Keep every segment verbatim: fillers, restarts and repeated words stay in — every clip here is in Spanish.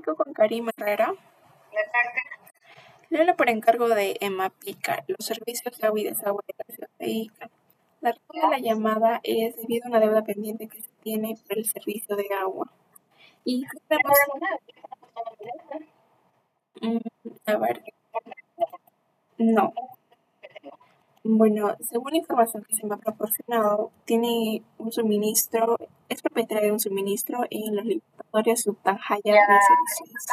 comunico con Karim Herrera. De parte. Le hablo por encargo de EMAPICA, los servicios de agua y desagüe de la ciudad de Ica. La razón de la llamada es debido a una deuda pendiente que se tiene por el servicio de agua. Y queremos... Mm, a ver, no. Bueno, según la información que se me ha proporcionado, tiene un suministro, es propietaria de un suministro en los laboratorios Sultán Hayat de Servicios.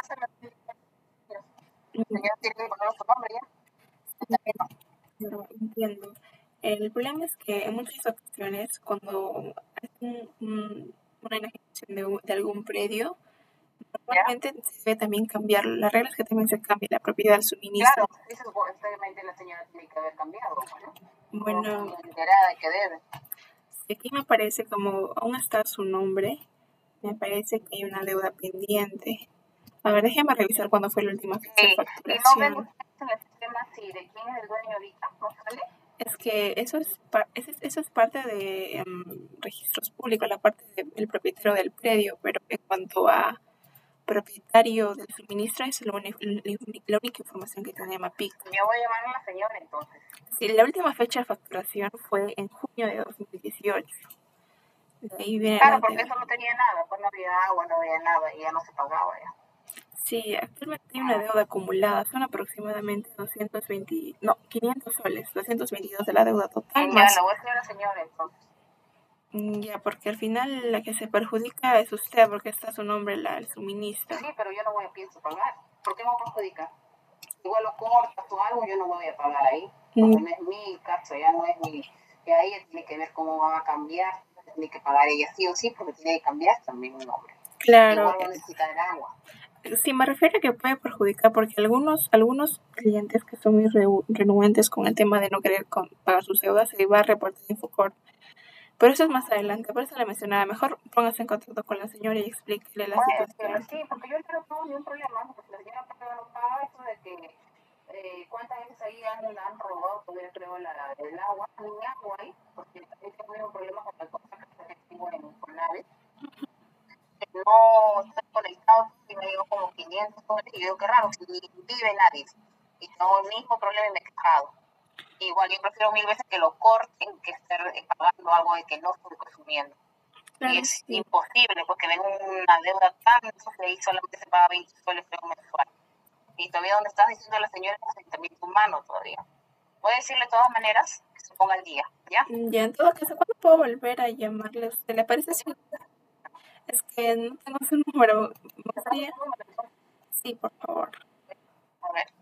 Señor, tiene que poner su nombre ya. Pero entiendo. El problema es que en muchas ocasiones, cuando hay un, un, una enajenación de, de algún predio, normalmente se debe también cambiar. La regla es que también se cambie la propiedad del suministro. Claro, eso obviamente la señora tiene que haber cambiado, ¿no? Bueno, enterada de que debe. Aquí me parece como aún está su nombre, me parece que hay una deuda pendiente. A ver, déjeme revisar cuándo fue la última fecha Sí, de y no facturación. vemos en el sistema si de quién es el dueño ahorita, ¿no sale? Es que eso es, par- eso es, eso es parte de um, registros públicos, la parte del propietario del predio, pero en cuanto a propietario del suministro es lo único- la única información que tiene MAPIC. Yo voy a llamar a la señora entonces. Sí, la última fecha de facturación fue en junio de dos mil dieciocho. De ahí viene Claro, la porque deuda. eso no tenía nada, pues no había agua, no había nada y ya no se pagaba ya. Sí, actualmente hay una deuda acumulada, son aproximadamente doscientos veinte, no, quinientos soles, doscientos veintidós de la deuda total Ya, más. le voy a decir a la señora entonces. Ya, porque al final la que se perjudica es usted, porque está su nombre la, el suministro. Sí, pero yo no voy a pienso pagar. ¿Por qué me perjudica? Igual lo cortas o algo, yo no voy a pagar ahí. Porque mm. no es mi caso, ya no es mi... Ya ella tiene que ver cómo va a cambiar, tiene que pagar ella sí o sí, porque tiene que cambiar también un nombre. Claro. Igual va a necesitar el agua. Sí, me refiero a que puede perjudicar porque algunos algunos clientes que son muy renuentes con el tema de no querer con, pagar sus deudas se va a reportar en Infocorp. Pero eso es más adelante, por eso le mencionaba. Mejor póngase en contacto con la señora y explíquele la Bueno, situación. Sí, porque yo no tengo ningún problema, porque la señora no paga eso de que eh, cuántas veces ahí han, han robado todavía creo la, el agua, ni agua ahí, porque también tengo un problema con la cosa que tengo en Conave. No estoy conectado y me digo como quinientos dólares y digo qué raro, si vive nadie. Y tengo el mismo problema y me he quejado. Igual yo prefiero mil veces que lo corten que estar pagando algo de que no estoy consumiendo. Claro, y es sí. imposible porque ven una deuda tan, entonces ahí solamente se paga veinte soles mensual. Y todavía donde estás diciendo a la señora también tu mano todavía. Voy a decirle de todas maneras que se ponga al día, ¿ya? Ya, en todo caso, ¿cuándo puedo volver a llamarle a usted? ¿Le parece si... Es que no tengo su número. ¿Me gustaría? Sí, por favor. A ver.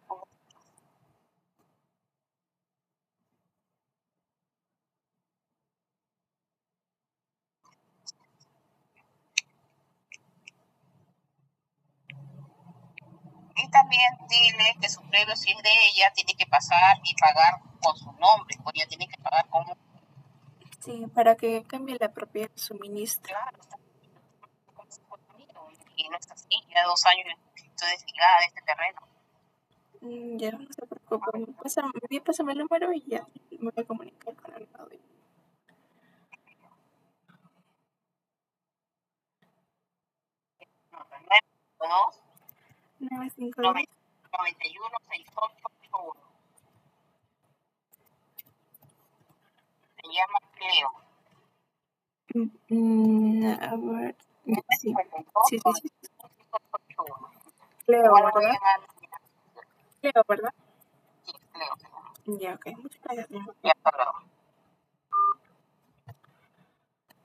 Y también dile que su previo, si es de ella, tiene que pasar y pagar con su nombre, o ella tiene que pagar como... Sí, para que cambie la propiedad del suministro. Claro, y no está así, ya dos años estoy desligada de este terreno. Mm, ya, no se preocupe, pásame, pásame el número y ya me voy a comunicar con el audio. nueve cinco dos noventa y uno sesenta y ocho ochenta y uno. Se llama Cleo. Mm, a ver, sí, sí, sí, sí. Cleo, ¿verdad? Cleo, ¿verdad? Sí, Cleo. Ya, ok, muchas gracias. Ya, hasta luego.